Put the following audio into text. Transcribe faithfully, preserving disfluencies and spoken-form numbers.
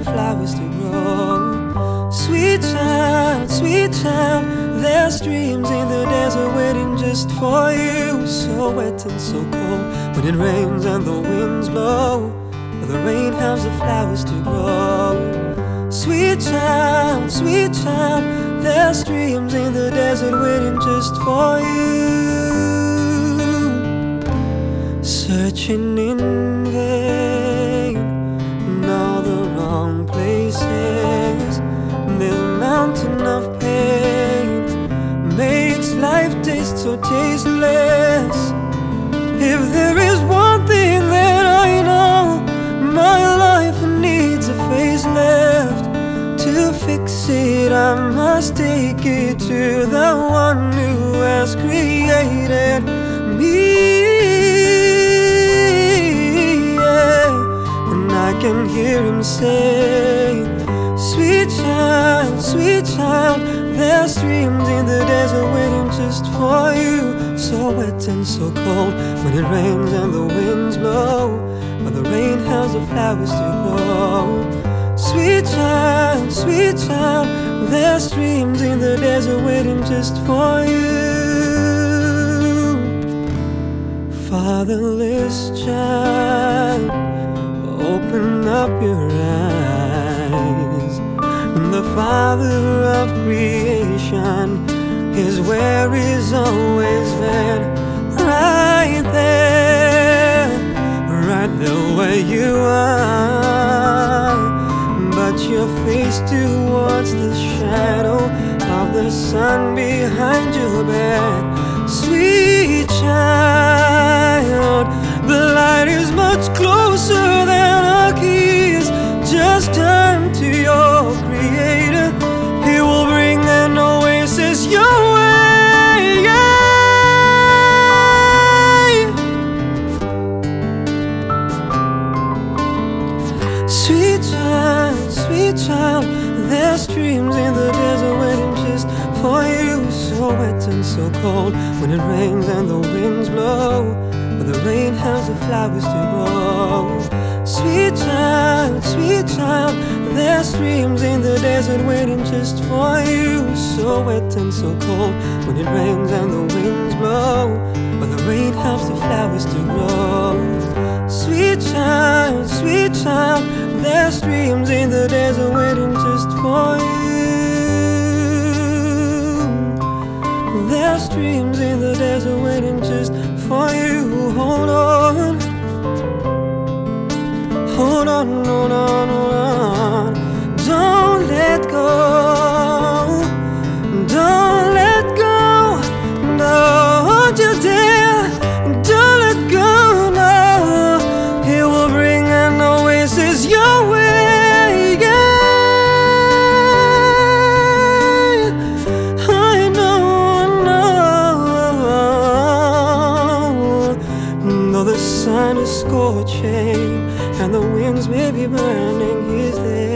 flowers to grow. Sweet child, sweet child, there's streams in the desert waiting just for you. So wet and so cold when it rains and the winds blow, but the rain helps the flowers to grow. Sweet child, sweet child, there's streams in the desert waiting just for you. Searching in vain in all the wrong places. This mountain of pain makes life taste so tasteless. If there is one thing that I know, my life needs a facelift. To fix it, I must take it to the one who has created me. Yeah. And I can hear him say, sweet child, sweet child, there's streams in the desert waiting just for you. So wet and so cold when it rains and the winds blow, but the rain helps the flowers to grow. Sweet child, sweet child, there's streams in the desert waiting just for you. Fatherless child, open up your eyes. The Father of creation is where He's always been. Right there, right there where you are, but your face towards the shadow of the sun behind your bed. Sweet child, the light is much closer than a kiss. Just turn to your Creator, He will bring an oasis your way. Yeah. Sweet child, sweet child, there's streams in the desert waiting just for you. So wet and so cold when it rains and the winds blow, but the rain helps the flowers to grow. Sweet child, sweet child, there's streams in the desert waiting just for you. So wet and so cold when it rains and the winds blow, but the rain helps the flowers to grow. Sweet child, sweet child, there's streams in the desert waiting just for you. There's streams in the desert waiting just for you. Hold on, hold on, hold on, hold on. Don't let go, don't let go, don't you dare, don't let go, no. He will bring an oasis your way, yeah. I know, I know. Though the sun is scorching and the winds may be burning, He's there.